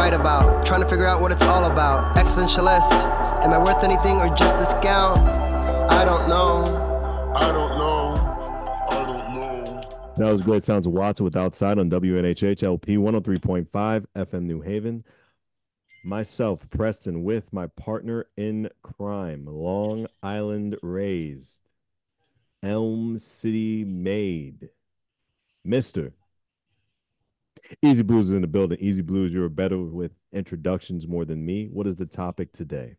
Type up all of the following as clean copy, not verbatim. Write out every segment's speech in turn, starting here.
write about. Trying to figure out what it's all about. Existentialist. Am I worth anything or just discount? I don't know. I don't know. I don't know. That was Great Sounds of Watson with Outside on WNHH LP 103.5 FM New Haven. Myself, Preston, with my partner in crime, Long Island raised, Elm City made, Mr. Easy Blues is in the building. Easy Blues, you're better with introductions more than me. What is the topic today?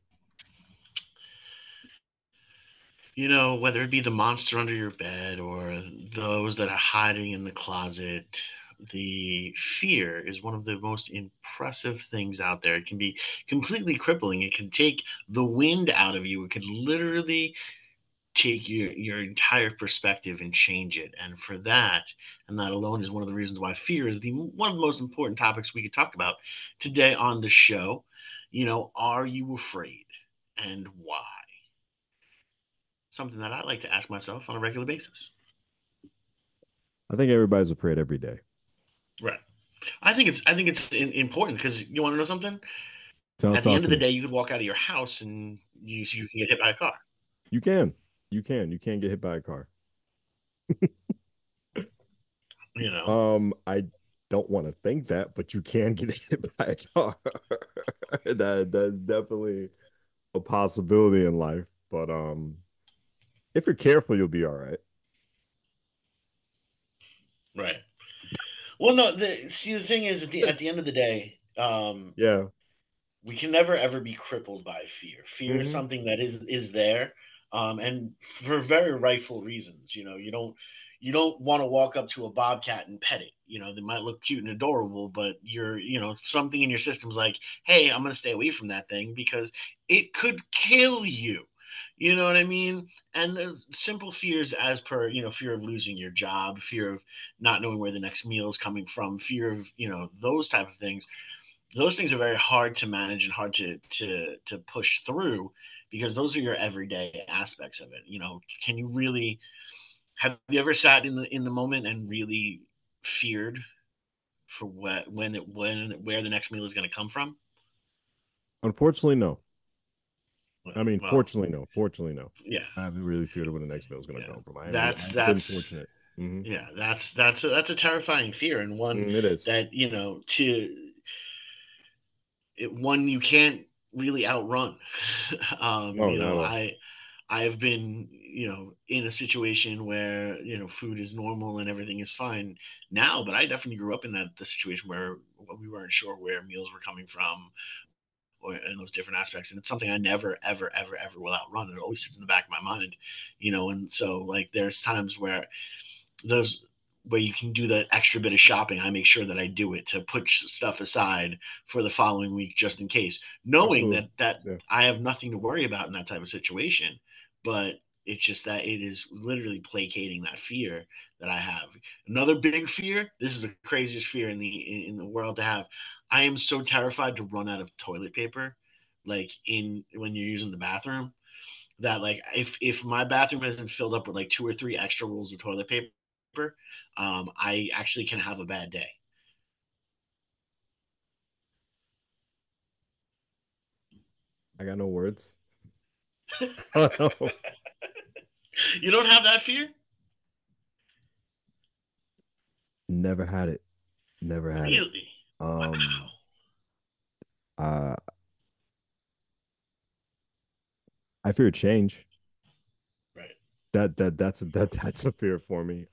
You know, whether it be the monster under your bed or those that are hiding in the closet, the fear is one of the most impressive things out there. It can be completely crippling. It can take the wind out of you. It can literally take your entire perspective and change it. And for that, and that alone is one of the reasons why fear is the one of the most important topics we could talk about today on the show. You know, are you afraid and why? Something that I like to ask myself on a regular basis. I think everybody's afraid every day. Right. I think it's important because you want to know something. At the Talk end of to the me. day, you could walk out of your house and you can get hit by a car. You can. You can get hit by a car. You know. I don't want to think that, but you can get hit by a car. That's definitely a possibility in life. But if you're careful, you'll be all right. Right. Well, no. The thing is, at the end of the day, Yeah. we can never ever be crippled by fear. Fear is Hmm. something that is there, and for very rightful reasons. You don't want to walk up to a bobcat and pet it. You know, they might look cute and adorable, but something in your system's like, hey, I'm gonna stay away from that thing because it could kill you. You know what I mean? And the simple fears, as per fear of losing your job, fear of not knowing where the next meal is coming from, fear of those type of things. Those things are very hard to manage and hard to push through because those are your everyday aspects of it. Can you really have you ever sat in the moment and really feared for when where the next meal is going to come from? Unfortunately, no. I mean, Well, fortunately, no. Fortunately, no. yeah, I haven't really feared where the next meal is going to yeah. come from. That's I've been that's fortunate. Hmm. yeah, that's a terrifying fear and one It is. that one you can't really outrun. No, not at all. I have been, in a situation where, food is normal and everything is fine now, but I definitely grew up in the situation where we weren't sure where meals were coming from or in those different aspects. And it's something I never, ever, ever, ever will outrun. It always sits in the back of my mind, and so like there's times those where you can do that extra bit of shopping. I make sure that I do it to put stuff aside for the following week just in case, knowing Absolutely. that Yeah. I have nothing to worry about in that type of situation. But it's just that it is literally placating that fear that I have. Another big fear. This is the craziest fear in the world to have. I am so terrified to run out of toilet paper, like in when you're using the bathroom. That like if my bathroom isn't filled up with like two or three extra rolls of toilet paper, I actually can have a bad day. I got no words. You don't have that fear? Never had it. Never had it. Really? Um, Wow. uh, I fear change. Right. That's a fear for me.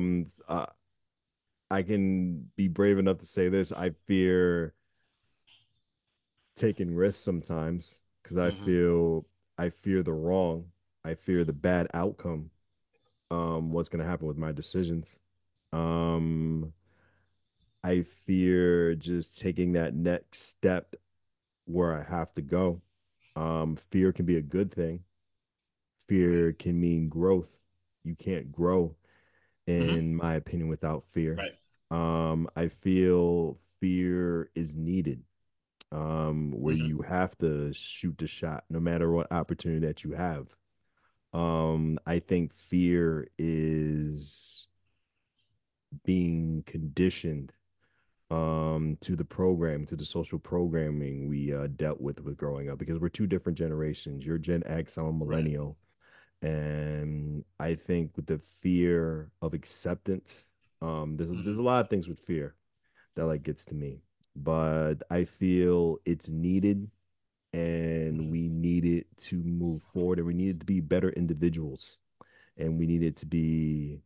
I can be brave enough to say this. I fear taking risks sometimes because Hmm. I fear the wrong. I fear the bad outcome. What's gonna happen with my decisions. Um, I fear just taking that next step where I have to go. Fear can be a good thing. Right. Fear can mean growth. You can't grow, Hmm. in my opinion, without fear. Right. I feel fear is needed. Where Hmm. you have to shoot the shot no matter what opportunity that you have. I think fear is being conditioned to the program, to the social programming we dealt with growing up, because we're two different generations. You're Gen X, I'm a Right. millennial. And I think with the fear of acceptance, there's Hmm. a lot of things with fear that like gets to me, but I feel it's needed, and Hmm. we need it to move forward, and we need it to be better individuals, and we need it to be,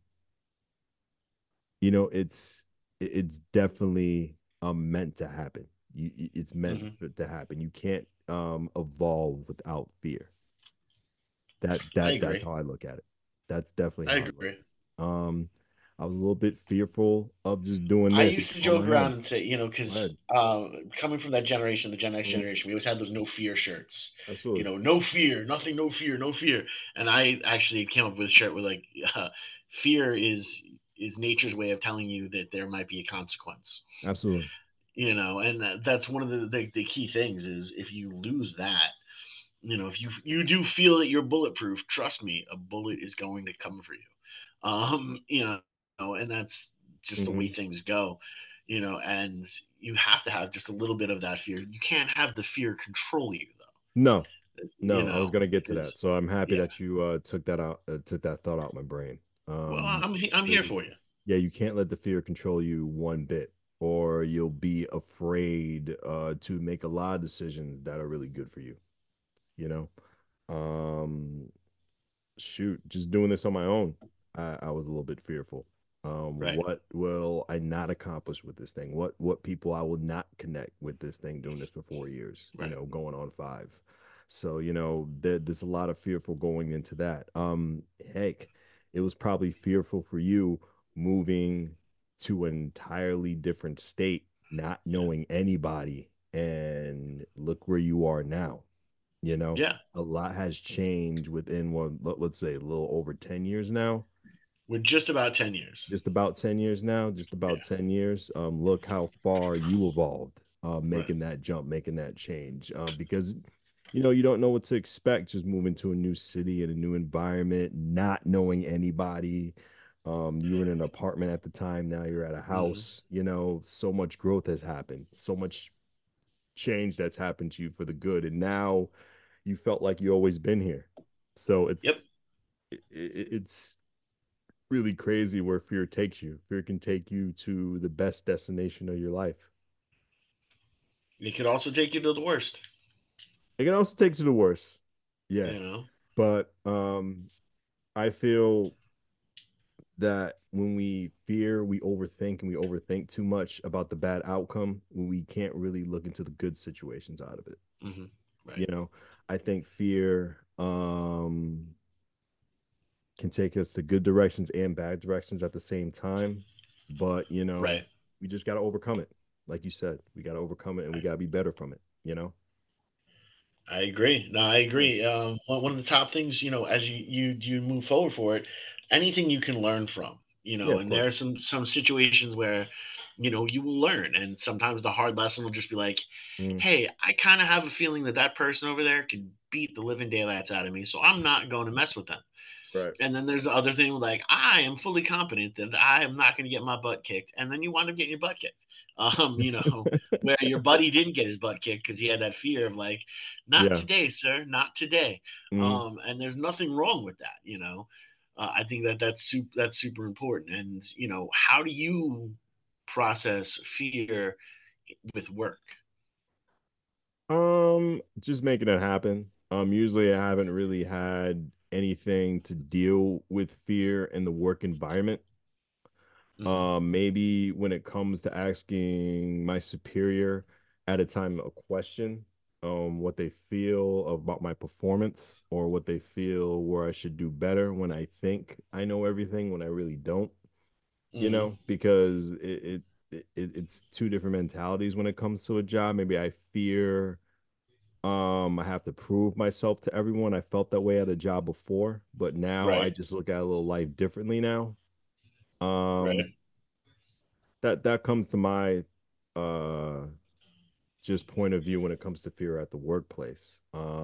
it's definitely meant to happen. It's meant Hmm. to happen. You can't evolve without fear. I That's agree. how I look at it. That's definitely I how I look agree. at it. I was a little bit fearful of just doing I this used to on joke my around own. and say, you know, Go because ahead. coming from that generation, the Gen X Mhm. generation, we always had those no fear shirts. You Absolutely. know, no fear, nothing, no fear, no fear. And I actually came up with a shirt with like, fear is nature's way of telling you that there might be a consequence. Absolutely. You know, and that's one of the key things is if you lose that, you know, if you do feel that you're bulletproof, trust me, a bullet is going to come for you. You know, and that's just the way Hmm. things go, you know, and you have to have just a little bit of that fear. You can't have the fear control you though, No, you no, I was know, gonna get to that. because So I'm happy yeah, that you took that thought out of my brain. well, Um, I'm here because for you. yeah, you can't let the fear control you one bit, or you'll be afraid to make a lot of decisions that are really good for you, you know? Um, Shoot, just doing this on my own, I was a little bit fearful. Right, What will I not accomplish with this thing? What people I will not connect with this thing, doing this for 4 years, right. going on five. So, there's a lot of fearful going into that. Heck, it was probably fearful for you moving to an entirely different state, not knowing anybody, and look where you are now. Yeah, A lot has changed within let's say a little over 10 years now. we're just about 10 years. Just about 10 years now, just Yeah, about 10 years. Look how far you evolved, right. making that jump, making that change. Because you don't know what to expect, just moving to a new city and a new environment, not knowing anybody. You were in an apartment at the time, now you're at a Hmm. house. So much growth has happened, so much change that's happened to you for the good. And now you felt like you always been here. So Yep, it's really crazy where fear takes you. Fear can take you to the best destination of your life. it could also take you to the worst. It can also take you to the worst. Yeah. You know. But I feel that when we fear, we overthink, and we overthink too much about the bad outcome when we can't really look into the good situations out of it. Hmm. Right, You know, I think fear can take us to good directions and bad directions at the same time. But, right. we just got to overcome it. Like you said, we got to overcome it, and we got to be better from it. I agree. No, I Yeah. agree. One of the top things, you know, as you move forward for it, anything you can learn from, you Yeah, know, of and there course. are some situations where, you know, you will learn, and sometimes the hard lesson will just be like, Mm, hey, I kind of have a feeling that that person over there can beat the living daylights out of me, so I'm not going to mess with them. right. And then there's the other thing like I am fully confident that I am not going to get my butt kicked, and then you wind up getting your butt kicked. You know, where your buddy didn't get his butt kicked because he had that fear of like, not Yeah. today, sir, not today. Mm. And there's nothing wrong with that. You know, I think that that's super important. And you know, how do you process fear with work? Just making it happen. Usually I haven't really had anything to deal with fear in the work environment. Hmm. Maybe when it comes to asking my superior at a time a question, what they feel about my performance, or what they feel where I should do better when I think I know everything when I really don't, Hmm. because it's two different mentalities when it comes to a job. Maybe I fear I have to prove myself to everyone. I felt that way at a job before, but now I Right. just look at a little life differently now. Right. Um, that comes to my uh just point of view when it comes to fear at the workplace.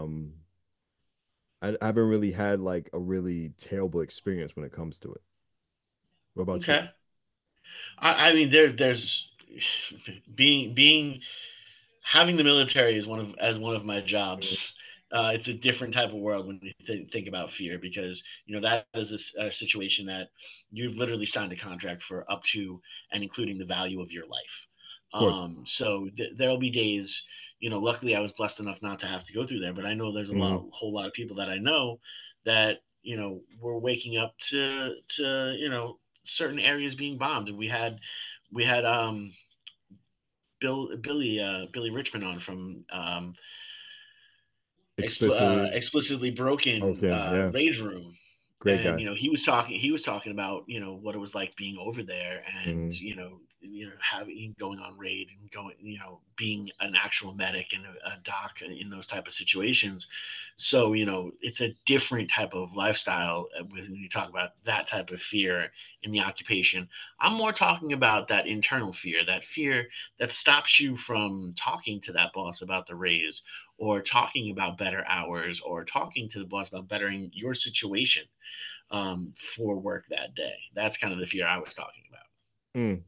I haven't really had like a really terrible experience when it comes to it. What about you? Okay. I mean, there's being having the military is one of my Mhm. jobs. It's a different type of world when you think about fear, because that is a situation that you've literally signed a contract for up to and including the value of your life. Of course. So there'll be days. Luckily, I was blessed enough not to have to go through there, but I know there's Hmm. whole lot of people that I know that were waking up to certain areas being bombed, and we had Billy Richmond on from Explicitly. explicitly broken Okay. Yeah. Rage Room, Great and guy. he was talking about what it was like being over there, and Hmm. having going on raid and going being an actual medic and a doc in those type of situations. So it's a different type of lifestyle when you talk about that type of fear in the occupation. I'm more talking about that internal fear, that fear that stops you from talking to that boss about the raise, or talking about better hours, or talking to the boss about bettering your situation for work that day. That's kind of the fear I was talking about. Mm.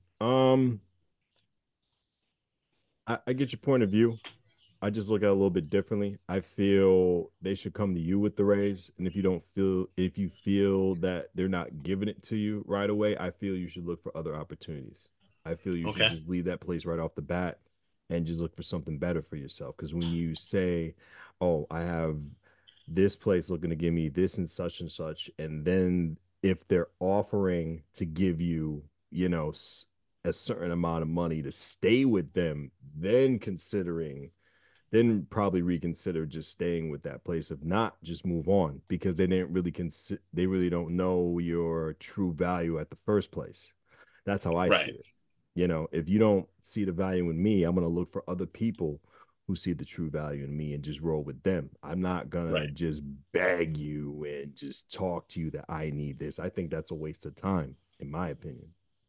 I get your point of view. I just look at it a little bit differently. I feel they should come to you with the raise. And if you feel that they're not giving it to you right away, I feel you should look for other opportunities. I feel you should Okay. just leave that place right off the bat and just look for something better for yourself. Because when you say, oh, I have this place looking to give me this and such, and then if they're offering to give you, a certain amount of money to stay with them, then probably reconsider just staying with that place. If not, just move on, because they really don't know your true value at the first place. That's how I see Right. it. If you don't see the value in me, I'm going to look for other people who see the true value in me and just roll with them. I'm not going to Right. just beg you and just talk to you that I need this. I think that's a waste of time, in my opinion.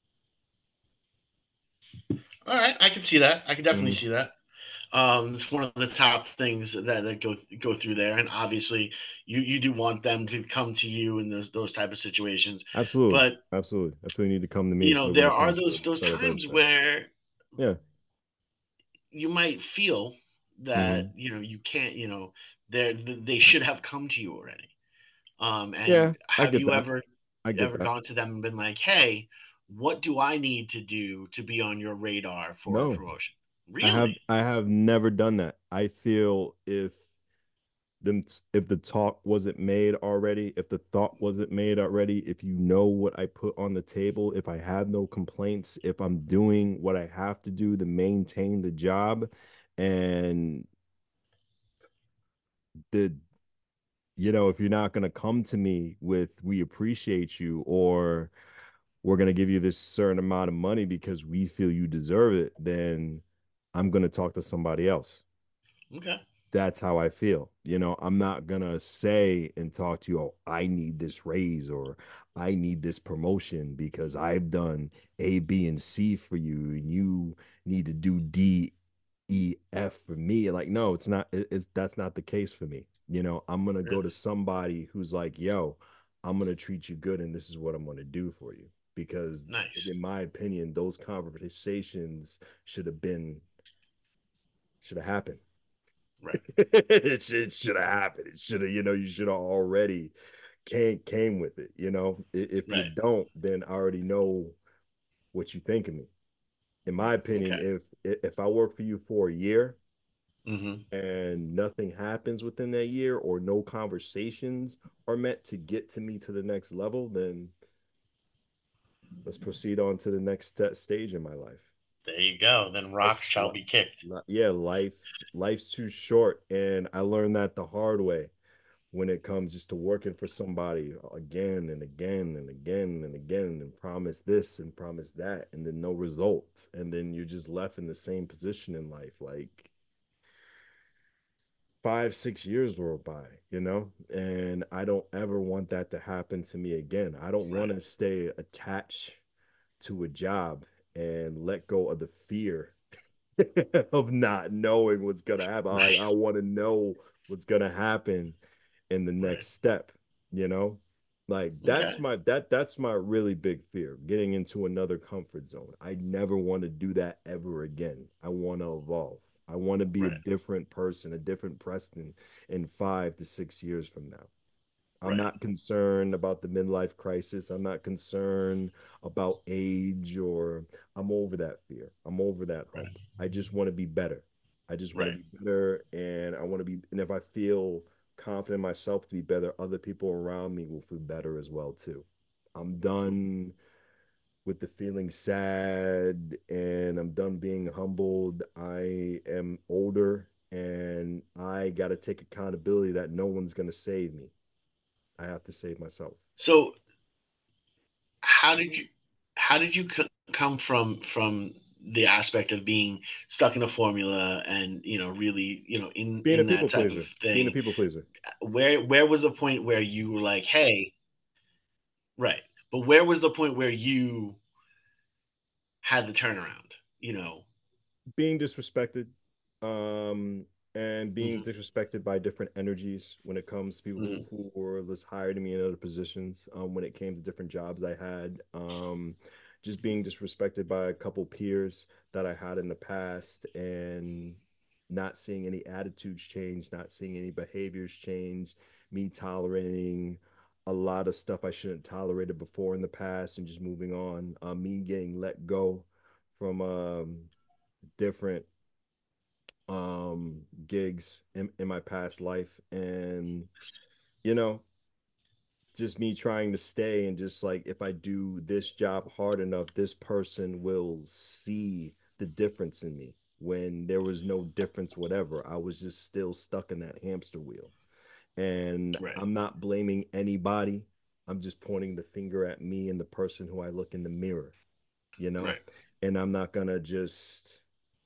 All right. I can see that. I can definitely Mhm. see that. It's one of the top things that go through there, and obviously, you do want them to come to you in those type of situations, Absolutely. but Absolutely. I feel you need to come to me when there it are comes to those times self-interest. where Yeah. you might feel that Hmm. you can't, they should have come to you already. Yeah, And I have get you that. I get ever that. gone to them and been like, hey, what do I need to do to be on your radar for a No, promotion? I have Really? I have never done that. I feel if the talk wasn't made already, if the thought wasn't made already, if you know what I put on the table, if I have no complaints, if I'm doing what I have to do to maintain the job, and the if you're not going to come to me with we appreciate you, or we're going to give you this certain amount of money because we feel you deserve it, then I'm going to talk to somebody else. Okay. That's how I feel. I'm not going to say and talk to you, oh, I need this raise or I need this promotion because I've done A, B, and C for you, and you need to do D, E, F for me. Like, no, it's not. It's that's not the case for me. I'm gonna go to Really? somebody who's like, yo, I'm gonna treat you good, and this is what I'm gonna do for you. Because, Nice. in my opinion, those conversations should have happened. Right. It should have happened. It should have, you should have already came with it. If you Right. don't, then I already know what you think of me. In my opinion, Okay. if I work for you for a year Hmm. and nothing happens within that year, or no conversations are meant to get to me to the next level, then let's proceed on to the next stage in my life. There you go. Then rocks shall be kicked. Yeah, life's too short, and I learned that the hard way when it comes just to working for somebody again and again and again and again, and promise this and promise that, and then no result, and then you're just left in the same position in life, like 5 6 years roll by, and I don't ever want that to happen to me again. I don't want Right. to stay attached to a job and let go of the fear of not knowing what's gonna happen. Like, Right. I want to know what's gonna happen in the Right. next step, you know? Like Okay. that's my really big fear, getting into another comfort zone. I never want to do that ever again. I want to evolve. I want to be a Right. different person, a different Preston in 5 to 6 years from now. I'm Right. not concerned about the midlife crisis. I'm not concerned about age, or I'm over that fear. I'm over that Right. hump. I just want to be better. I just want to Right. be better, and I want to be, and if I feel confident in myself to be better, other people around me will feel better as well too. I'm done with the feeling sad, and I'm done being humbled. I am older, and I got to take accountability that no one's going to save me. I have to save myself. So how did you come from the aspect of being stuck in a formula and really Being a in that people type of pleaser. Being a thing? people pleaser. Where was the point where you were like, hey, right? But where was the point where you had the turnaround? You know. Being disrespected, um, and being Hmm. disrespected by different energies when it comes to people Hmm. who were was hired me in other positions. When it came to different jobs I had, just being disrespected by a couple peers that I had in the past, and not seeing any attitudes change, not seeing any behaviors change, me tolerating a lot of stuff I shouldn't tolerated before in the past, and just moving on. Me getting let go from different gigs in my past life, and you know just me trying to stay, and just like, if I do this job hard enough, this person will see the difference in me, when there was no difference whatever. I was just still stuck in that hamster wheel, and Right. I'm not blaming anybody. I'm just pointing the finger at me and the person who I look in the mirror, you know Right. and I'm not gonna just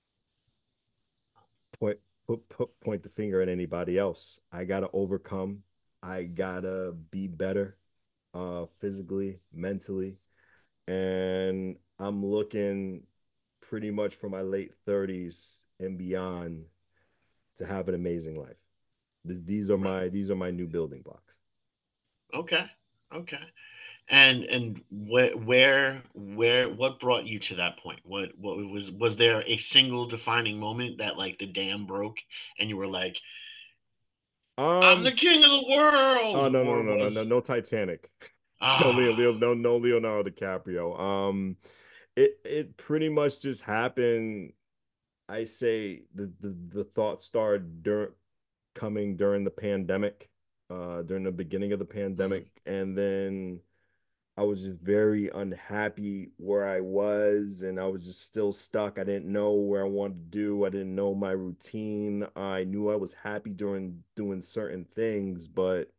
point point the finger at anybody else. I gotta overcome. I gotta be better, physically, mentally, and I'm looking pretty much for my late 30s and beyond to have an amazing life. These are Right. my new building blocks. Okay. Okay. And where what brought you to that point? What was there a single defining moment that like the dam broke and you were like, I'm the Um, king of the world, oh, no, no, or no, no, no, no, was no Titanic. No ah No Leonardo DiCaprio. It pretty much just happened. I say the thought started coming during the pandemic, during the beginning of the mhm, pandemic, and then I was just very unhappy where I was, and I was just still stuck. I didn't know where I wanted to do. I didn't know my routine. I knew I was happy during doing certain things, but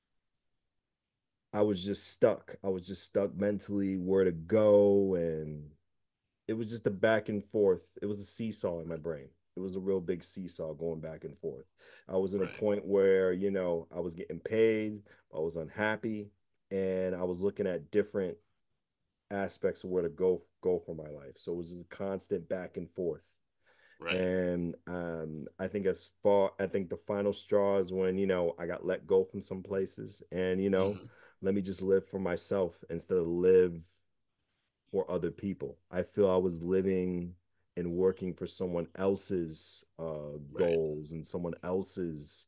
I was just stuck. I was just stuck mentally, where to go, and it was just a back and forth. It was a seesaw in my brain. It was a real big seesaw going back and forth. I was in a right, point where, I was getting paid, I was unhappy, and I was looking at different aspects of where to go for my life. So it was just a constant back and forth. right, And I think the final straw is when, I got let go from some places, and, hmm, let me just live for myself instead of live for other people. I feel I was living and working for someone else's right, goals and someone else's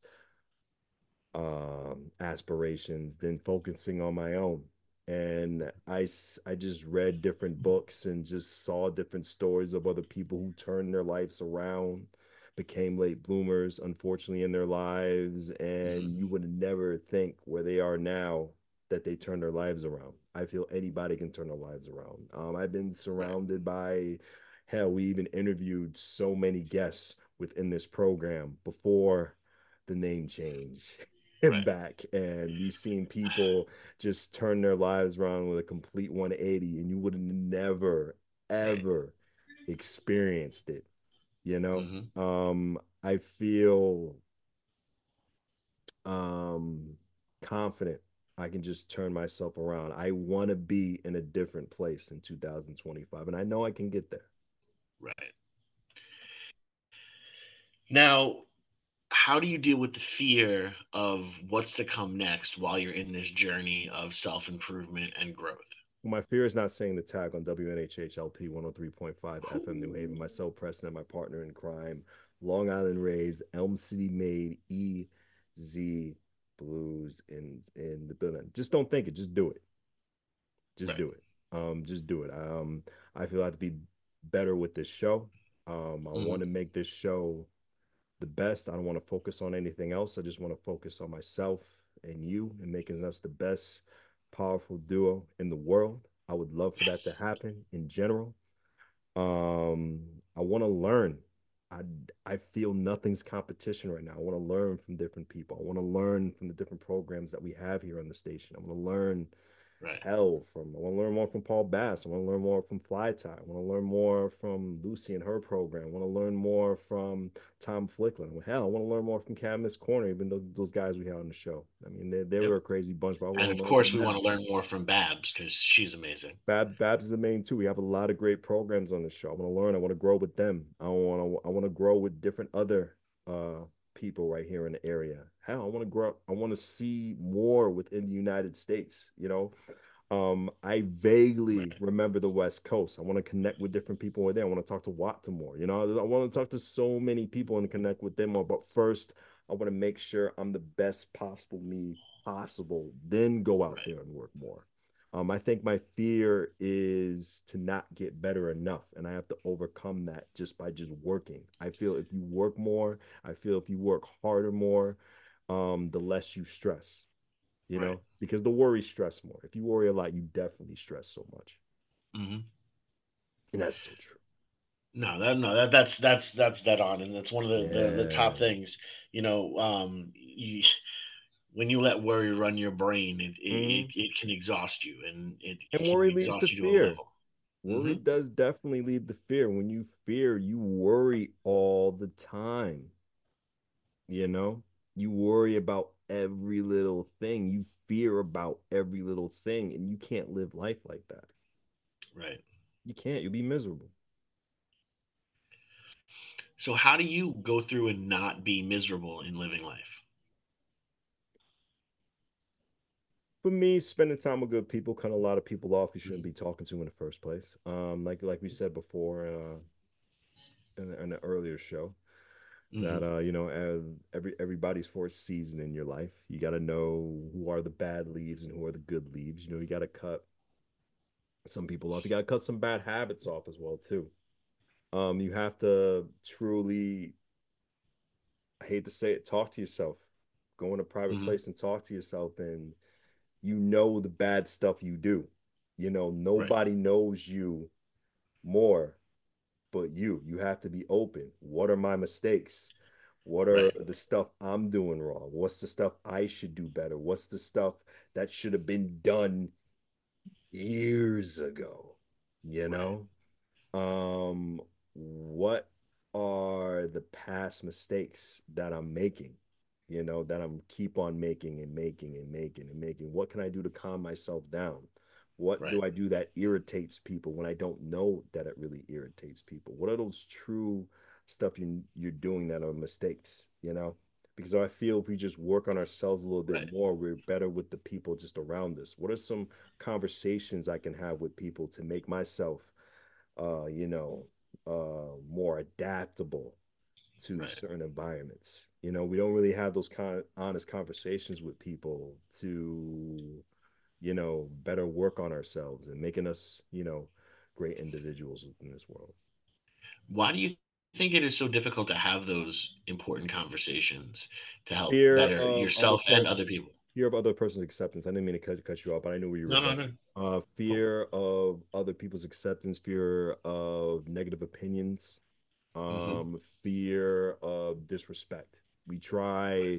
aspirations than focusing on my own. And I just read different books and just saw different stories of other people who turned their lives around, became late bloomers, unfortunately, in their lives. hmm, And you would never think where they are now that they turn their lives around. I feel anybody can turn their lives around. I've been right, surrounded by, hell, we even interviewed so many guests within this program before the name change him right. back, and we've seen people just turn their lives around with a complete 180, and you would have never Right. ever experienced it, you know Hmm. I feel um confident I can just turn myself around. I want to be in a different place in 2025, and I know I can get there. Right. Now, how do you deal with the fear of what's to come next while you're in this journey of self improvement and growth? Well, my fear is not saying the tag on WNHHLP 103.5 FM New Haven. Myself, Preston, and my partner in crime, Long Island Rays, Elm City made, EZ Blues in the building. Just don't think it. Just do it. Just Right. do it. Just do it. I feel I have to be better with this show. I Hmm. want to make this show the best. I don't want to focus on anything else. I just want to focus on myself and you and making us the best powerful duo in the world. I would love for that to Yes. happen in general. Um, I want to learn. I I feel nothing's competition right now. I want to learn from different people. I want to learn from the different programs that we have here on the station. I want to learn Right. I want to learn more from Paul Bass. I want to learn more from Fly Tie. I want to learn more from Lucy and her program. I want to learn more from Tom Flickland. Hell, I want to learn more from Cadmus Corner, even though those guys we had on the show. I mean, they Yep. were a crazy bunch, but I want And to of learn course, from we want them. to learn more from Babs because she's amazing. Babs is the main too. We have a lot of great programs on the show. I want to learn. I want to grow with them. I want to grow with different other people right here in the area. Hell, I want to grow. I want to see more within the United States. I vaguely Right. remember the West Coast. I want to connect with different people over there. I want to talk to Watt more. I want to talk to so many people and connect with them more. But first, I want to make sure I'm the best possible me possible. Then go out Right. there and work more. I think my fear is to not get better enough, and I have to overcome that just working. I feel if you work more, I feel if you work harder more, the less you stress, Right. because the worry stress more. If you worry a lot, you definitely stress so much. Hmm. And that's so true. No, that's dead on, and that's one of the top Yeah. things. When you let worry run your brain, Mhm. it can exhaust you, and it And can worry leads to exhaust you to a fear. level. Worry Hmm. does definitely lead to fear. When you fear, you worry all the time. You know, you worry about every little thing, you fear about every little thing, and you can't live life like that. Right. You can't, you'll be miserable. So how do you go through and not be miserable in living life? For me, spending time with good people, cut a lot of people off you shouldn't Hmm. be talking to in the first place. Like we said before, in the earlier show, that Hmm. everybody's for a season in your life. You got to know who are the bad leaves and who are the good leaves. You got to cut some people off. You got to cut some bad habits off as well too. You have to truly, I hate to say it, talk to yourself. Go in a private Hmm. place and talk to yourself, and the bad stuff you do. Right. Nobody knows you more but you. You have to be open. What are my mistakes? What are Right. the stuff I'm doing wrong? What's the stuff I should do better? What's the stuff that should have been done years ago? You Right. know? What are the past mistakes that I'm making? That I'm keep on making and making and making and making. What can I do to calm myself down? What Right. do I do that irritates people when I don't know that it really irritates people? What are those true stuff you're doing that are mistakes, Because I feel if we just work on ourselves a little bit Right. more, we're better with the people just around us. What are some conversations I can have with people to make myself uh, you know, more adaptable to Right. certain environments. We don't really have those kind of honest conversations with people to, better work on ourselves and making us, great individuals within this world. Why do you think it is so difficult to have those important conversations to help Fear better of other yourself and person, other people? fear of other person's acceptance. I didn't mean to cut you off, but I knew where you were No, no, going. no. Oh, Fear of other people's acceptance, fear of negative opinions, hmm. fear of disrespect. We try.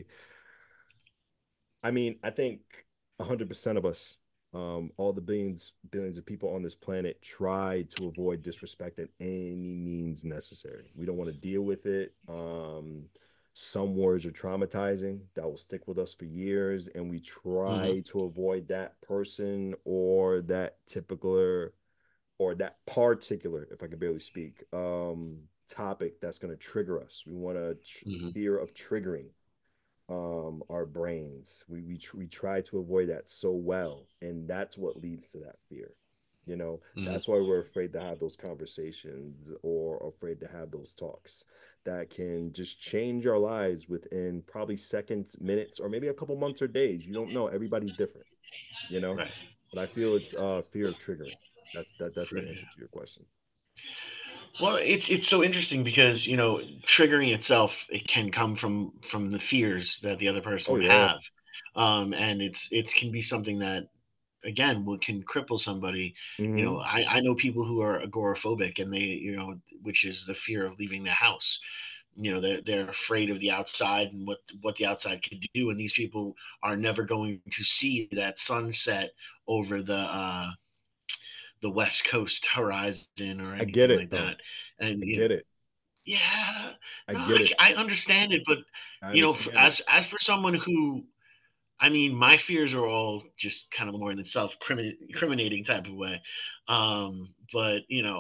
I mean, I think 100% of us, all the billions of people on this planet, try to avoid disrespect at any means necessary. We don't want to deal with it. Some words are traumatizing that will stick with us for years, and we Hmm. try to avoid that person or that typical or that particular, if I can barely speak, topic that's going to trigger us. We want a Hmm. fear of triggering our brains. We try to avoid that so well, and that's what leads to that fear. You know, Hmm. that's why we're afraid to have those conversations or afraid to have those talks that can just change our lives within probably seconds, minutes, or maybe a couple months or days. You don't know. Everybody's different, you know. Right. But I feel it's fear of triggering. That's the answer to your question. Well, it's so interesting because triggering itself, it can come from the fears that the other person Oh would yeah. have, and it can be something that again what can cripple somebody. Mm-hmm. I know people who are agoraphobic, and they which is the fear of leaving the house. They're afraid of the outside and what the outside could do, and these people are never going to see that sunset over the West Coast horizon or I get anything it like though. that. And I get it. yeah, I no, get it. I understand it, but I understand it. as for someone who, I mean, my fears are all just kind of more in the incriminating type of way. But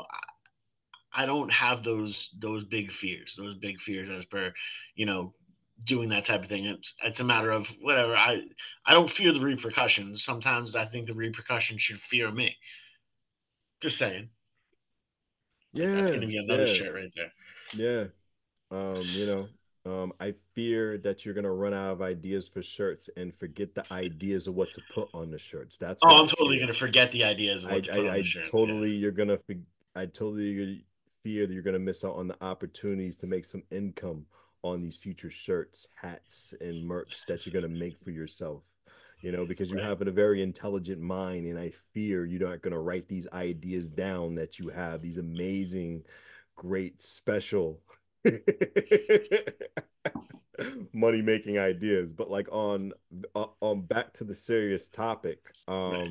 I don't have those big fears, as per, you know, doing that type of thing. It's a matter of whatever. I don't fear the repercussions. Sometimes I think the repercussions should fear me. Just saying. Like that's Yeah, gonna be another yeah, shirt right there. yeah. You know, I fear that you're gonna run out of ideas for shirts and forget the ideas of what to put on the shirts. That's what Oh, I I'm totally fear. gonna forget the ideas of I, what to put I, on the I shirts. Yeah. totally, I totally fear that you're gonna miss out on the opportunities to make some income on these future shirts, hats, and merch that you're gonna make for yourself. You know, because you Right. have a very intelligent mind, and I fear you're not gonna write these ideas down that you have, these amazing, great, special money making ideas. But like on back to the serious topic, Right.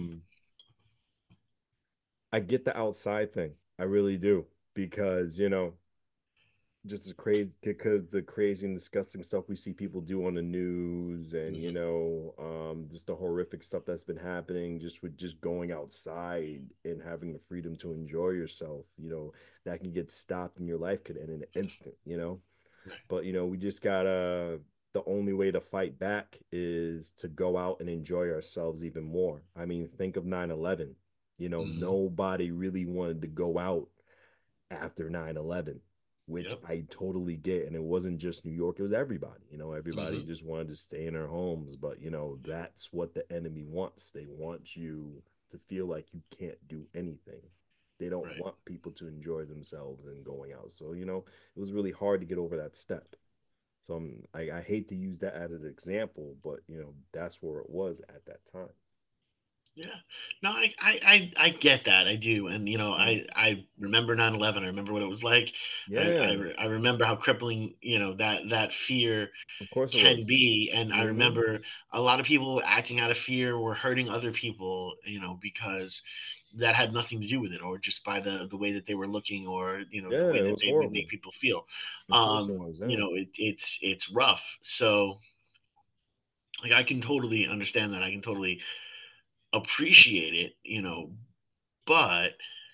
I get the outside thing. I really do. Because, just as crazy because the crazy and disgusting stuff we see people do on the news and, Hmm. just the horrific stuff that's been happening just with just going outside and having the freedom to enjoy yourself, that can get stopped and your life could end in an instant, Right. But we just gotta the only way to fight back is to go out and enjoy ourselves even more. I mean, think of 9/11. Hmm. Nobody really wanted to go out after 9/11, which Yep. I totally get. And it wasn't just New York, it was everybody. Everybody Hmm. just wanted to stay in their homes. But, that's what the enemy wants. They want you to feel like you can't do anything. They don't Right. want people to enjoy themselves and going out. So, it was really hard to get over that step. So I hate to use that as an example, but, that's where it was at that time. Yeah. No, I get that. I do. And, Mhm. I remember 9/11. I remember what it was like. Yeah, I remember how crippling, that fear of course it can was. be. And I Hmm. remember a lot of people acting out of fear were hurting other people, because that had nothing to do with it, or just by the way that they were looking, or, the Yeah, way it that was they would horrible. make people feel. Of course it was. Yeah. It's rough. So, like, I can totally understand that. I can totally appreciate it, but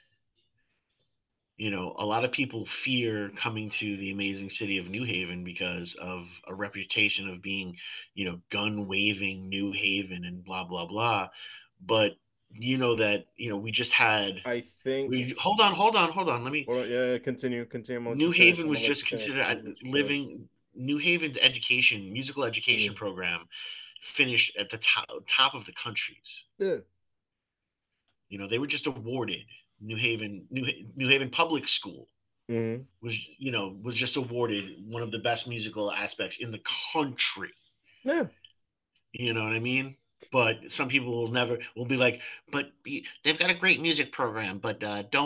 a lot of people fear coming to the amazing city of New Haven because of a reputation of being, gun waving New Haven and blah blah blah. But that we just had I think. we hold on. Let me. Hold on. Yeah, continue. Continue. I'm gonna let New you finish. Haven I'm was gonna let just you finish. considered I'm gonna let you finish. living. New Haven's musical education Mhm. program, finished at the top of the countries. Yeah. They were just awarded New Haven Public School Hmm. was just awarded one of the best musical aspects in the country. Yeah. You know what I mean? But some people will be like, but they've got a great music program, but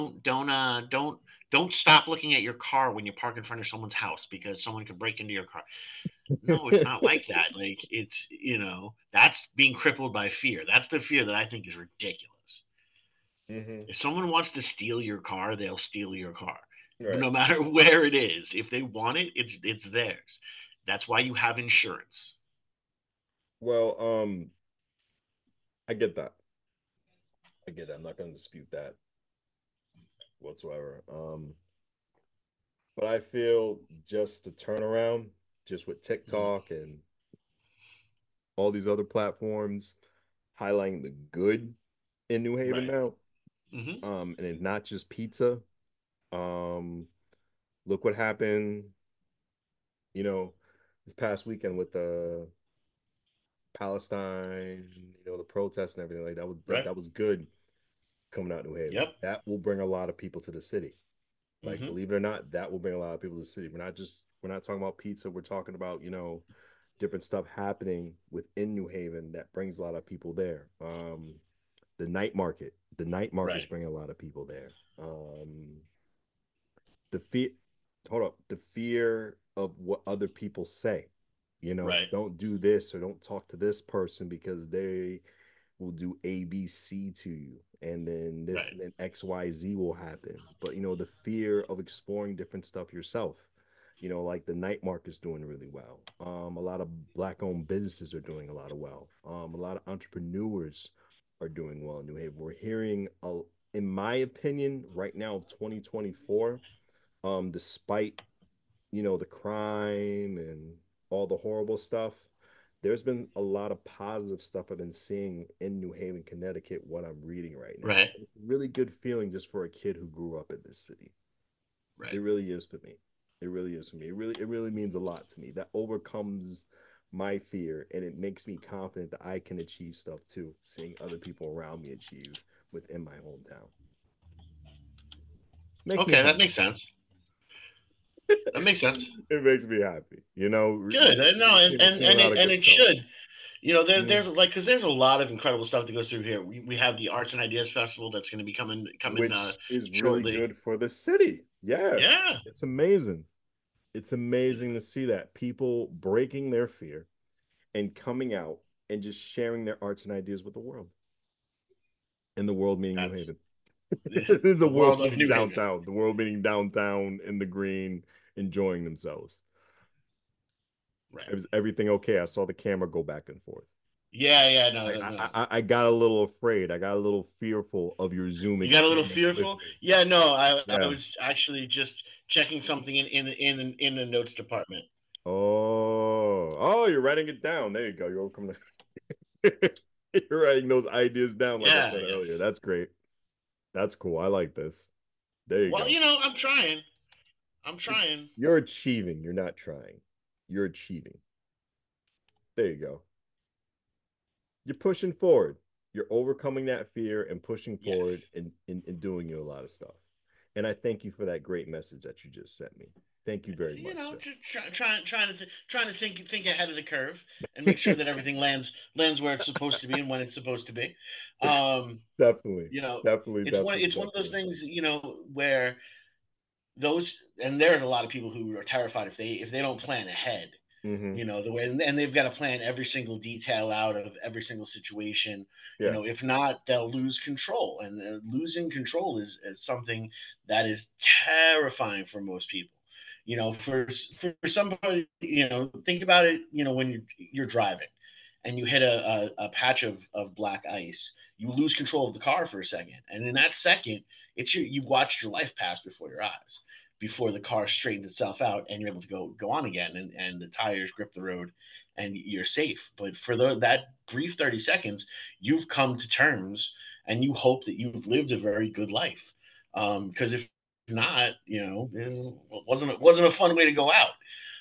don't stop looking at your car when you park in front of someone's house because someone could break into your car. No, it's not like that. Like it's that's being crippled by fear. That's the fear that I think is ridiculous. Hmm. If someone wants to steal your car, they'll steal your car. Right. No matter where it is. If they want it, it's theirs. That's why you have insurance. Well, I get that. I get that. I'm not gonna dispute that whatsoever. But I feel just the turnaround, just with Mhm. TikTok and all these other platforms highlighting the good in New Haven Right. now. Hmm. And it's not just pizza. Um, look what happened, you know, this past weekend with the Palestine, the protests and everything like that. Right. That was good coming out of New Haven. Yep. That will bring a lot of people to the city. Like, Hmm. believe it or not, that will bring a lot of people to the city. We're not talking about pizza. We're talking about, different stuff happening within New Haven that brings a lot of people there. The night market. The night markets Right. bring a lot of people there. The fear hold up, the fear of what other people say. Right. Don't do this or don't talk to this person because they will do ABC to you. And then this Right. and then XYZ will happen. But the fear of exploring different stuff yourself. Like the night market's doing really well. A lot of black owned businesses are doing a lot of well. A lot of entrepreneurs are doing well in New Haven. We're hearing in my opinion, right now of 2024, despite the crime and all the horrible stuff, there's been a lot of positive stuff I've been seeing in New Haven, Connecticut, what I'm reading right now. Right. It's a really good feeling just for a kid who grew up in this city. It Right. really is for me. It really is for me. It really means a lot to me. That overcomes my fear and it makes me confident that I can achieve stuff too, seeing other people around me achieve within my hometown. Makes me Okay, that happy. makes sense. That makes sense. It makes me happy. Good. No, Seeing a lot of and good it stuff. should. Mm. There's like because there's a lot of incredible stuff that goes through here. We have the Arts and Ideas Festival that's going to be coming Which is really shortly. good for the city. Yeah, Yeah. it's amazing. It's amazing to see that people breaking their fear and coming out and just sharing their arts and ideas with the world. And the world meaning New That's Haven. the The world world of meaning New Haven. downtown. The world meaning downtown in the green, enjoying themselves. Right. Is everything okay? I saw the camera go back and forth. Yeah, yeah, I, no, I no. I got a little afraid. I got a little fearful of your Zoom You got a little experience with fearful? me. Yeah, no, I Yeah. was actually just checking something in the notes department. Oh, you're writing it down. There you go. You're coming. You're writing those ideas down, like I Yeah, said earlier. yes. That's great. That's cool. I like this. There you Well, go. I'm trying. I'm trying. You're achieving. You're not trying. You're achieving. There you go. You're pushing forward. You're overcoming that fear and pushing forward Yes. and doing a lot of stuff. And I thank you for that great message that you just sent me. Thank you very It's, much, sir. just trying to think ahead of the curve and make sure that everything lands where it's supposed to be and when it's supposed to be. Um, Definitely. you know, Definitely, definitely, it's one of those definitely. things, where those and there's a lot of people who are terrified if they don't plan ahead, Hmm. the way, and they've got to plan every single detail out of every single situation. Yeah. If not, they'll lose control, and losing control is something that is terrifying for most people. For somebody, think about it. When you're driving and you hit a patch of black ice, you lose control of the car for a second, and in that second, you've watched your life pass before your eyes before the car straightens itself out and you're able to go on again, and the tires grip the road and you're safe. But for that brief 30 seconds, you've come to terms and you hope that you've lived a very good life. Because if not, it wasn't a fun way to go out.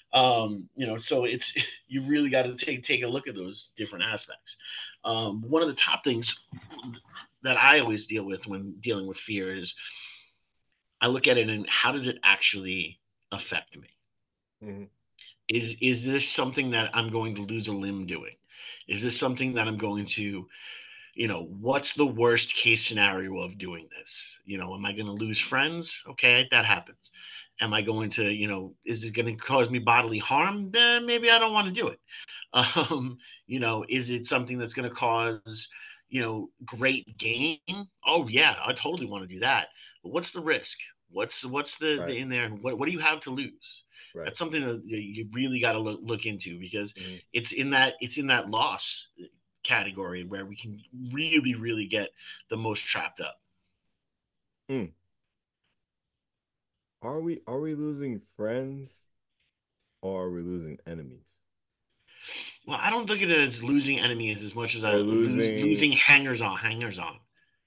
So it's you really got to take a look at those different aspects. One of the top things that I always deal with when dealing with fear is I look at it and how does it actually affect me? Hmm. Is this something that I'm going to lose a limb doing? Is this something that I'm going to, what's the worst case scenario of doing this? Am I going to lose friends? Okay, that happens. Am I going to, is it going to cause me bodily harm? Maybe I don't want to do it. Is it something that's going to cause, great gain? Oh yeah, I totally want to do that. But what's the risk? What's the Right. in there, and what do you have to lose? Right. That's something that you really got to look into because Hmm. it's in that loss category where we can really really get the most trapped up. Mm. are we losing friends or are we losing enemies? Well, I don't look at it as losing enemies as much as Or losing hangers on,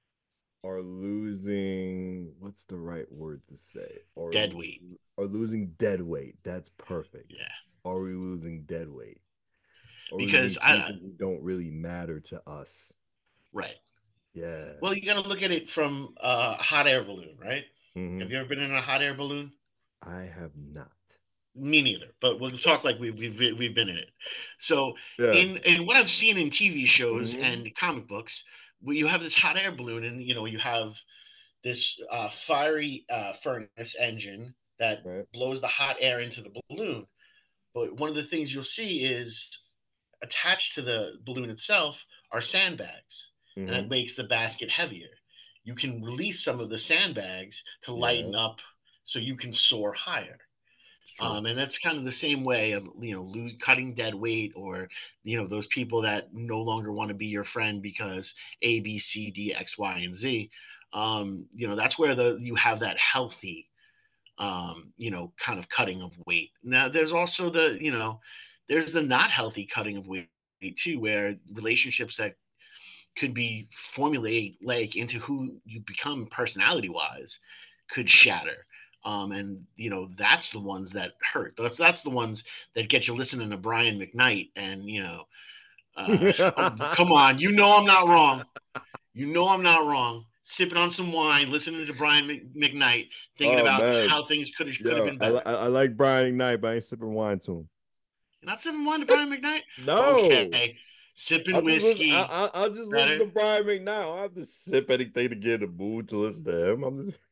losing what's the right word to say? dead weight. Or losing dead weight. That's perfect. Yeah, Are we losing dead weight? Or because losing people who don't really matter to us? right. Yeah. Well, you got to look at it from a hot air balloon, right? Hmm. Have you ever been in a hot air balloon? I have not. Me neither, but we'll talk like we've been in it. So Yeah. in what I've seen in TV shows Hmm. and comic books, where you have this hot air balloon, and you have this fiery furnace engine that Right. blows the hot air into the balloon. But one of the things you'll see is attached to the balloon itself are sandbags, and that Hmm. makes the basket heavier. You can release some of the sandbags to lighten Yeah. up so you can soar higher. It's true. And that's kind of the same way of cutting dead weight, or those people that no longer want to be your friend because A, B, C, D, X, Y, and Z. That's where you have that healthy, kind of cutting of weight. Now, there's also there's the not healthy cutting of weight too, where relationships that could be formulate like into who you become personality wise could shatter. And that's the ones that hurt. That's the ones that get you listening to Brian McKnight, and oh, come on, I'm not wrong. I'm not wrong. Sipping on some wine, listening to Brian McKnight, thinking Oh about man. how things could have Yo, been I, better. I like Brian Knight, but I ain't sipping wine to him. You're not sipping wine to Brian McKnight? No. Okay. Sipping I'll just listen. whiskey, I'll just listen better. to Brian McKnight. I don't have to sip anything to get in the mood to listen to him. I'm just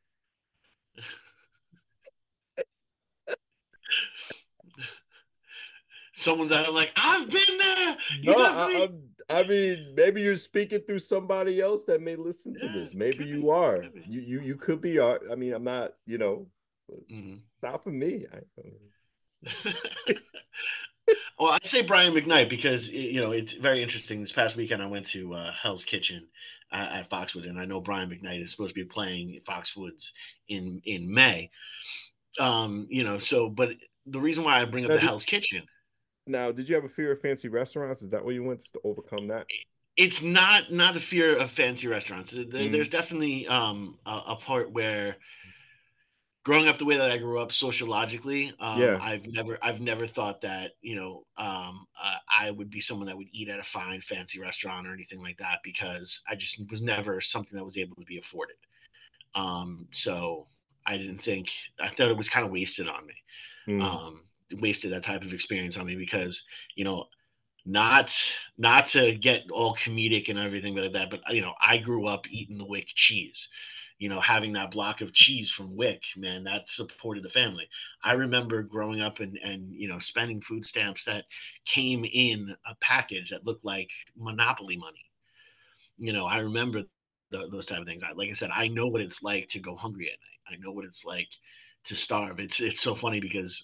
Someone's out like, I've been there. You no. definitely. I mean, maybe you're speaking through somebody else that may listen to Yeah, this. Maybe could you be. are. Could be. You could be. I mean, I'm not. Mm-hmm. Not for me. Well, I say Brian McKnight because it's very interesting. This past weekend, I went to Hell's Kitchen at Foxwoods, and I know Brian McKnight is supposed to be playing Foxwoods in May. But the reason why I bring up Now, the Hell's Kitchen, did you have a fear of fancy restaurants? Is that what you went to overcome that? it's not a fear of fancy restaurants. There's Mm, definitely a part where growing up the way that I grew up sociologically, yeah. I've never thought that I would be someone that would eat at a fine fancy restaurant or anything like that, because I just was never something that was able to be afforded. So I didn't think I thought it was kind of wasted on me. Mm, Um, Wasted that type of experience on me because you know not not to get all comedic and everything like that, but I grew up eating the Wick cheese. Having that block of cheese from Wick, man, that supported the family. I remember growing up and spending food stamps that came in a package that looked like Monopoly money. I remember those type of things. Like I said, I know what it's like to go hungry at night. I know what it's like to starve. It's so funny because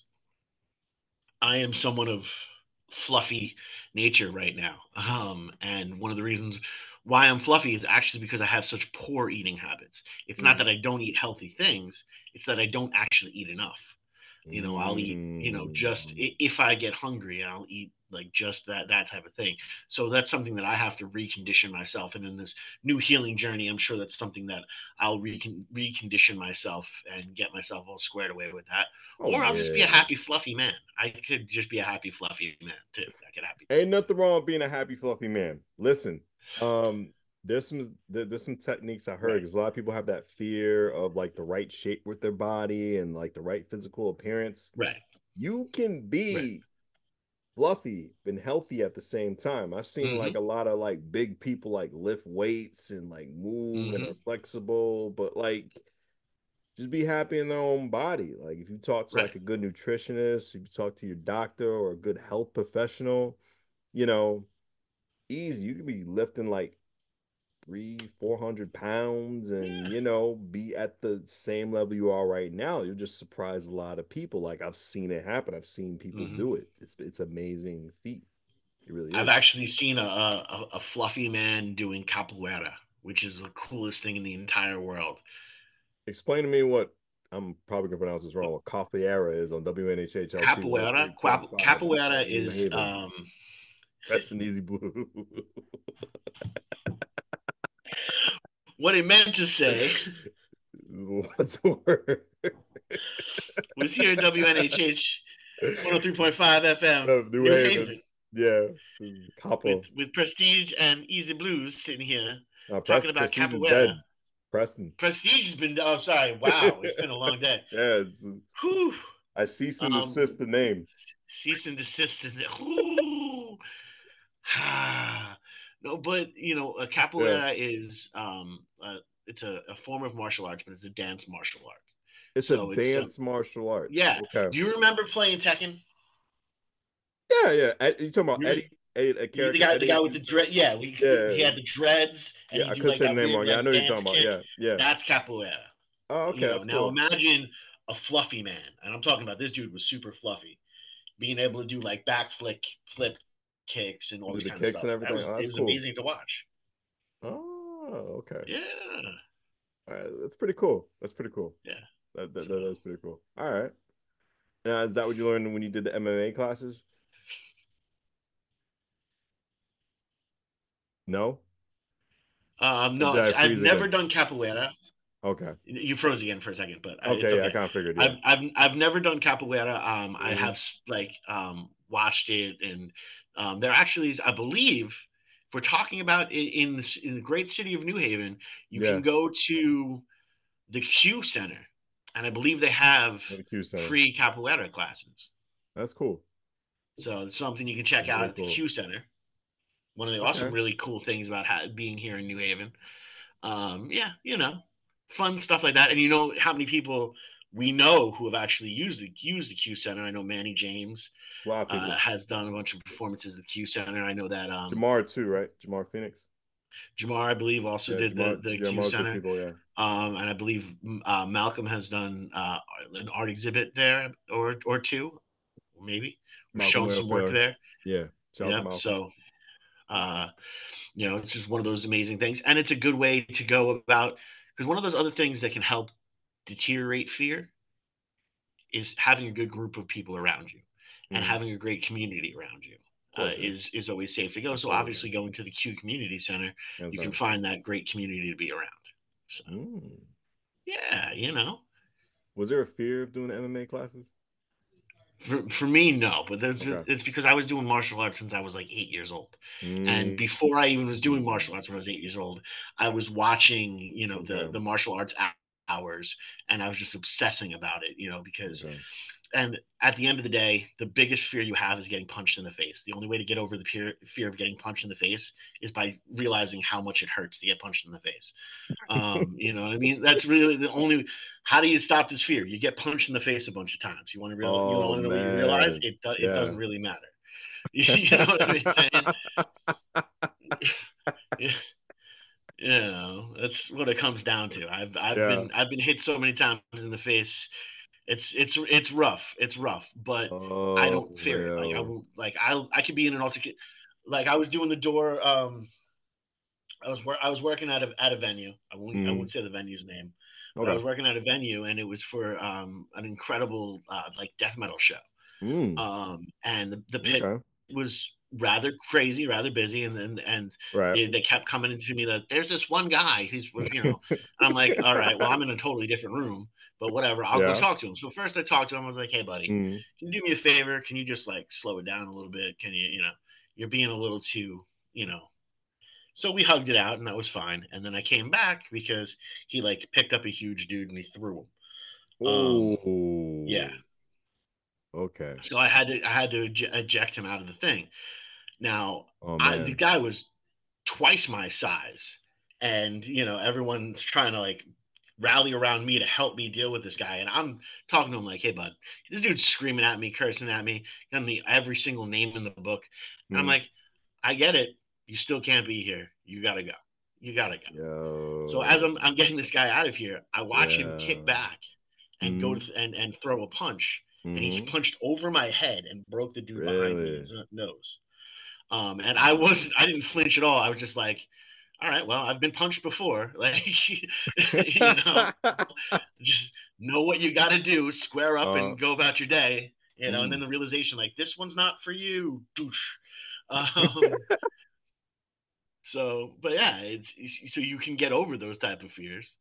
I am someone of fluffy nature right now. And one of the reasons why I'm fluffy is actually because I have such poor eating habits. It's not mm, that I don't eat healthy things, it's that I don't actually eat enough. I'll eat, just mm. if I get hungry, I'll eat like just that type of thing. So that's something that I have to recondition myself. And in this new healing journey, I'm sure that's something that I'll recondition myself and get myself all squared away with that. Oh Or I'll just be a yeah. happy, fluffy man. I could just be a happy, fluffy man too. I could happy. Ain't nothing wrong with being a happy, fluffy man. Listen, there's some techniques I heard Right, because a lot of people have that fear of like the right shape with their body and like the right physical appearance. right, You can right. be fluffy and healthy at the same time. I've seen like Mm-hmm. a lot of like big people like lift weights and like move and Mm-hmm. are flexible, but like just be happy in their own body. Like if you talk to Right. like a good nutritionist, if you talk to your doctor or a good health professional, you know, easy. You could be lifting like 400 pounds and Yeah. be at the same level you are right now. You'll just surprise a lot of people. Like I've seen it happen. I've seen people Mm-hmm. do it. It's amazing feat. It really I've is. actually seen a fluffy man doing capoeira, which is the coolest thing in the entire world. Explain to me what I'm probably gonna pronounce this wrong. Capoeira is on WNHHLP Capoeira. 103.5 Capoeira FM New is Haven. That's an easy blue. what it meant to say What's the word? was here at WNHH 103.5 FM New New Haven. Haven Yeah. Capo. with Prestige and Easy Blues sitting here talking Preston about Prestige is capoeira. dead. Preston. Prestige has been. Oh, sorry. Wow, it's been a long day. Yeah. Whew. I cease and desist the name. Cease and desist. Whew. No, but a capoeira is it's a form of martial arts, but it's a dance martial art. It's so a dance martial arts. Yeah. Okay. Do you remember playing Tekken? Yeah. You talking about Eddie? A character, the guy with the dread. Yeah, he had the dreads, and I he could like say the that name weird wrong. Yeah, I like know you're dance talking about. kick. Yeah. That's capoeira. Oh, okay. That's now cool. imagine a fluffy man, and I'm talking about this dude was super fluffy, being able to do like flip kicks and all this kind of stuff. And everything. It was cool. Amazing to watch. Oh, okay. Yeah. All right, that's pretty cool. That's pretty cool. Yeah. That's pretty cool. All right. Now, is that what you learned when you did the MMA classes? No. No, I've never done capoeira. Okay. You froze again for a second, but okay. It's okay. I kind of figured. Yeah. I've never done capoeira. I have watched it, and there actually is, I believe, if we're talking about in the great city of New Haven, you can go to the Q Center, and I believe they have free capoeira classes. That's cool. So it's something you can check out at the Q Center. One of the awesome, really cool things about being here in New Haven. Fun stuff like that. And you know how many people we know who have actually used the Q Center. I know Manny James has done a bunch of performances at the Q Center. I know that Jamar too, right? Jamar Phoenix. Jamar, I believe, also did the Q Center. People, yeah. And I believe Malcolm has done an art exhibit there or two, maybe. Shown some work there. Yeah. So it's just one of those amazing things. And it's a good way to go about, because one of those other things that can help deteriorate fear is having a good group of people around you and having a great community around you. Is always safe to go. So obviously going to the Q Community Center, you can find that great community to be around. So, yeah, Was there a fear of doing the MMA classes? For me, no, but it's because I was doing martial arts since I was like 8 years old. And before I even was doing martial arts when I was 8 years old, I was watching, the martial arts hours, and I was just obsessing about it, because and at the end of the day, the biggest fear you have is getting punched in the face. The only way to get over the fear of getting punched in the face is by realizing how much it hurts to get punched in the face. You know what I mean? That's really the only. How do you stop this fear? You get punched in the face a bunch of times. You want to know what you realize? It doesn't really matter. You know what I'm saying? That's what it comes down to. I've been hit so many times in the face. It's rough. It's rough, but I don't fear it. Like I won't. Like I could be in an altercation. Like I was doing the door. I was working at a venue. I won't say the venue's name. But I was working at a venue, and it was for an incredible like death metal show. And the pit was rather crazy, rather busy, and they kept coming into me that there's this one guy who's I'm like, all right, well, I'm in a totally different room, but whatever, I'll go talk to him. So first I talked to him. I was like, hey buddy, can you do me a favor? Can you just like slow it down a little bit? Can you're being a little too So we hugged it out, and that was fine. And then I came back because he like picked up a huge dude and he threw him. Oh, yeah. Okay. So I had to eject him out of the thing. Now, the guy was twice my size, and everyone's trying to like rally around me to help me deal with this guy. And I'm talking to him like, hey, bud, this dude's screaming at me, cursing at me, giving me every single name in the book. And I'm like, I get it. You still can't be here. You gotta go. You gotta go. Yo. So as I'm getting this guy out of here, I watch him kick back and go to and throw a punch, and he punched over my head and broke the dude behind me his nose. And I didn't flinch at all. I was just like, all right, well, I've been punched before. Like, just know what you got to do, square up and go about your day, and then the realization, like, this one's not for you. So, but yeah, it's so you can get over those type of fears.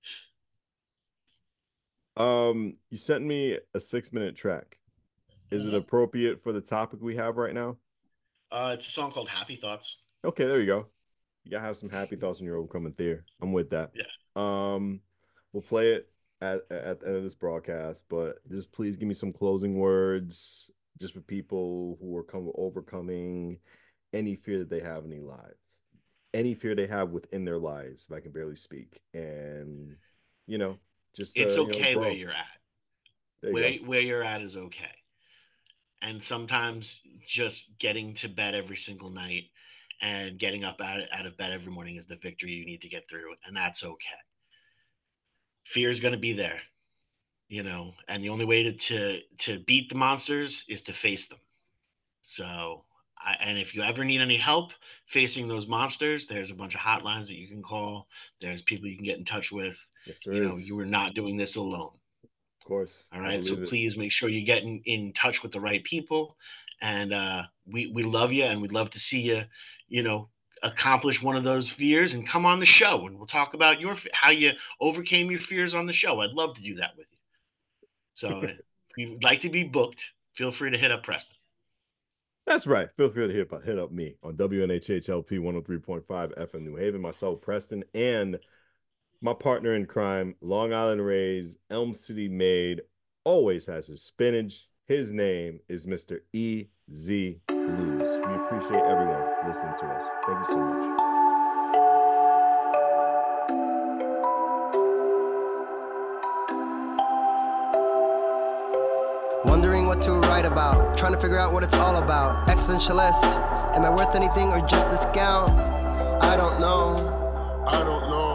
You sent me a 6-minute track. Is it appropriate for the topic we have right now? It's a song called Happy Thoughts. Okay, there you go. You gotta have some happy thoughts when you're overcoming fear. I'm with that. Yes. We'll play it at the end of this broadcast, but just please give me some closing words just for people who are overcoming any fear that they have in their lives. Any fear they have within their lives, if I can barely speak. And just it's okay where you're at. Where you're at is okay. And sometimes just getting to bed every single night and getting up out of bed every morning is the victory you need to get through, and that's okay. Fear is going to be there, and the only way to beat the monsters is to face them. So, and if you ever need any help facing those monsters, there's a bunch of hotlines that you can call. There's people you can get in touch with. Yes, there is. You are not doing this alone. Of course. All right. So please make sure you get in touch with the right people. And we love you, and we'd love to see you, accomplish one of those fears and come on the show, and we'll talk about how you overcame your fears on the show. I'd love to do that with you. So if you'd like to be booked, feel free to hit up Preston. That's right. Feel free to hit up me on WNHHLP 103.5 FM New Haven, myself, Preston, and my partner in crime, Long Island raised, Elm City made, always has his spinach. His name is Mr. E.Z. Blues. We appreciate everyone listening to us. Thank you so much. Wondering what to write about, trying to figure out what it's all about. Existentialist, am I worth anything or just a scout? I don't know.